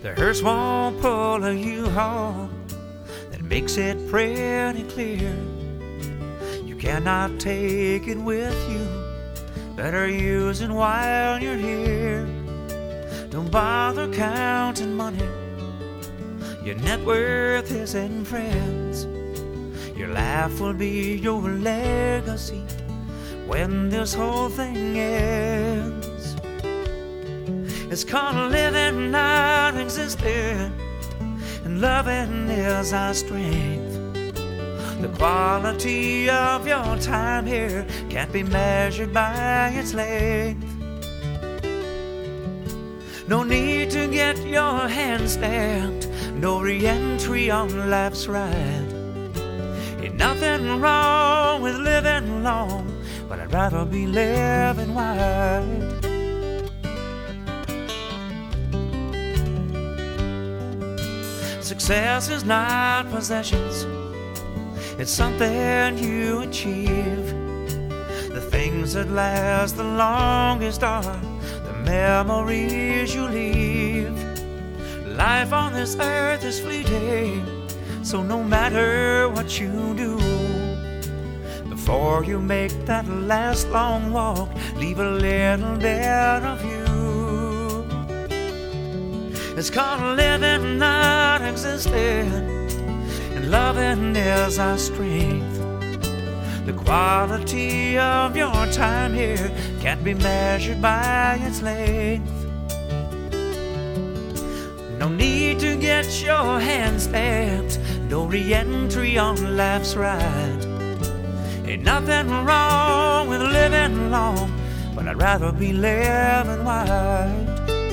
The hearse won't pull a U-Haul that makes it pretty clear you cannot take it with you. Better use it while you're here. Don't bother counting money. Your net worth is in friends. Your life will be your legacy when this whole thing ends. It's called living, not existing, and loving is our strength. The quality of your time here can't be measured by its length. No need to get your hand stamped, no re-entry on life's ride. Ain't nothing wrong with living long, but I'd rather be living wide. Success is not possessions, it's something you achieve. The things that last the longest are the memories you leave. Life on this earth is fleeting, so no matter what you do, before you make that last long walk, leave a little bit of you. It's called living, not existing, and loving is our strength. The quality of your time here can't be measured by its length. No need to get your hand stamped, no re-entry on life's ride. Ain't nothing wrong with living long, but I'd rather be living wide.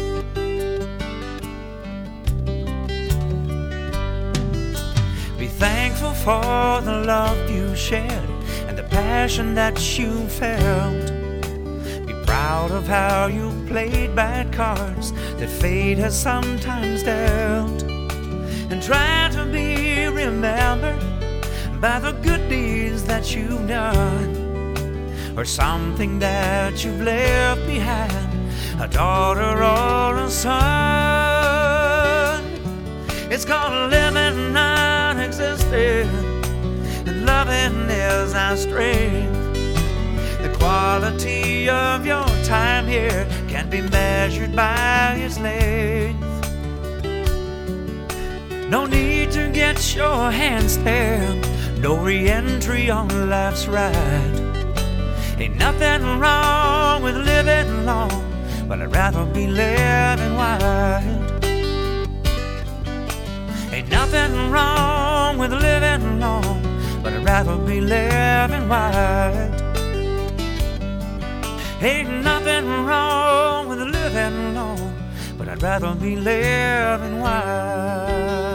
Be thankful for the love you shared and the passion that you felt. Be proud of how you played bad cards that fate has sometimes dealt. And try to be remembered by the good deeds that you've done, or something that you've left behind, a daughter or a son. It's called living, not existing, and loving is our strength. The quality of your time here can't be measured by its length. No need to get your hand stamped, no re-entry on life's ride. Ain't nothing wrong with living long, but I'd rather be living wide. Ain't nothing wrong with living long, but I'd rather be living wide. Ain't nothing wrong with living long, but I'd rather be living wide.